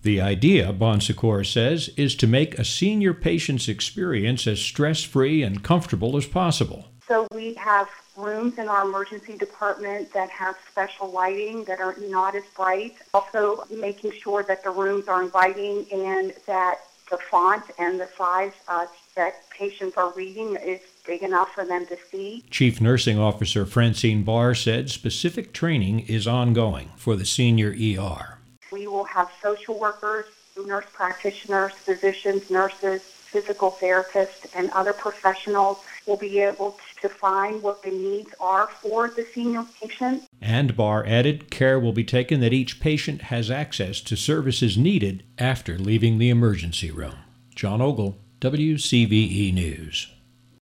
The idea, Bon Secours says, is to make a senior patient's experience as stress-free and comfortable as possible. So we have rooms in our emergency department that have special lighting that are not as bright. Also making sure that the rooms are inviting and that the font and the size that patients are reading is big enough for them to see. Chief Nursing Officer Francine Barr said specific training is ongoing for the senior ER. We will have social workers, nurse practitioners, physicians, nurses, physical therapists, and other professionals will be able to find what the needs are for the senior patient. And Barr added, care will be taken that each patient has access to services needed after leaving the emergency room. John Ogle, WCVE News.